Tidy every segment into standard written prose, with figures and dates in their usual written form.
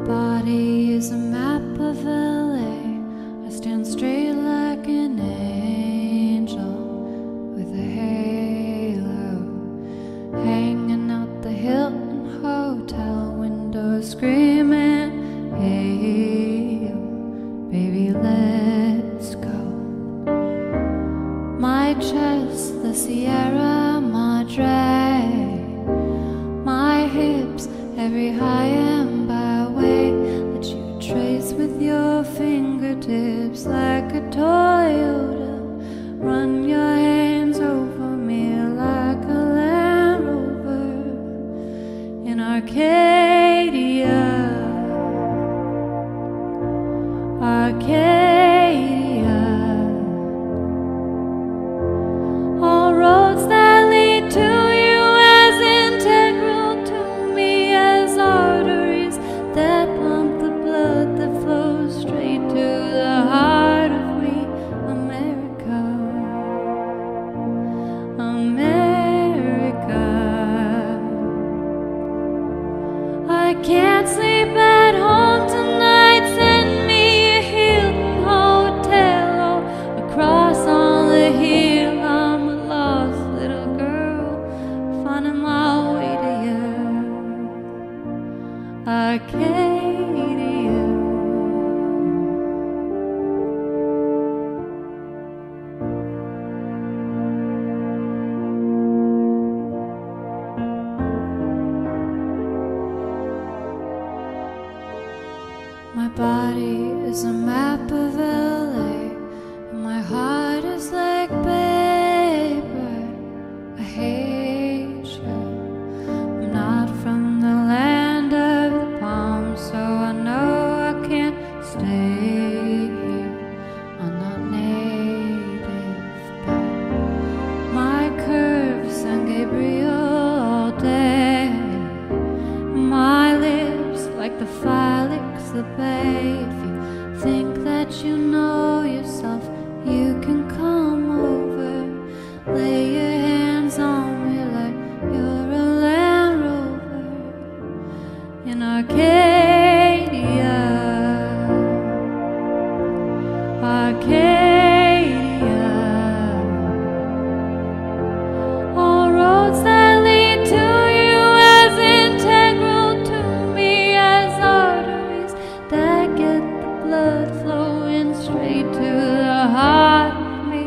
body is a map of LA. I stand straight like an angel with a halo, hanging out the Hilton Hotel window, screaming, hey, baby, let's go. My chest, the Sierra Madre, my hips, every high and byway that you trace with your fingertips like a Toyota. Run your hands over me like a Land Rover in Arcadia, Arcadia. All roads that lead to you as integral to me as arteries that pump the blood that flows straight to the heart of me, America, America. I can't sleep at home tonight, send me a Hilton hotel across on the hill. I'm a lost little girl finding my way to you, Arcadia. My body is a map of LA, and my heart is like paper. I hate you. I'm not from the land of the palm, so I know I can't stay here. I'm not native, but my curves, San Gabriel all day. My lips like the Felix the Bay. If you think that you know yourself, you can come over. Lay your hands on me like you're a Land Rover in Arcadia, Arcadia. All roads that lead to you as integral to me as arteries that get the blood flowing straight to the heart of me,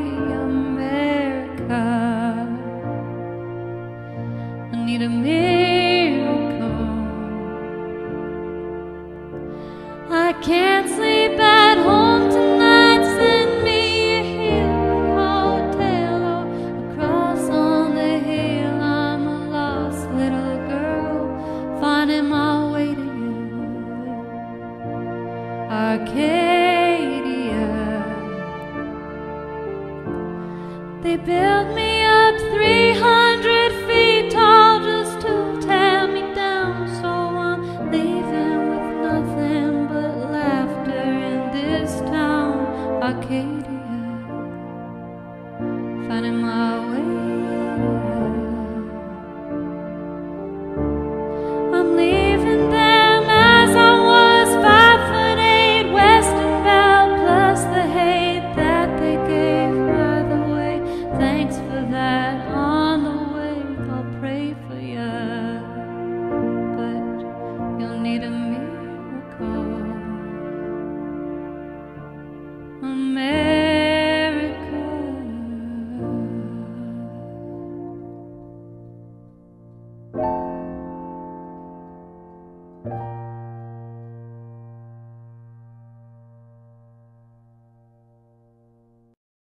America. I need a miracle.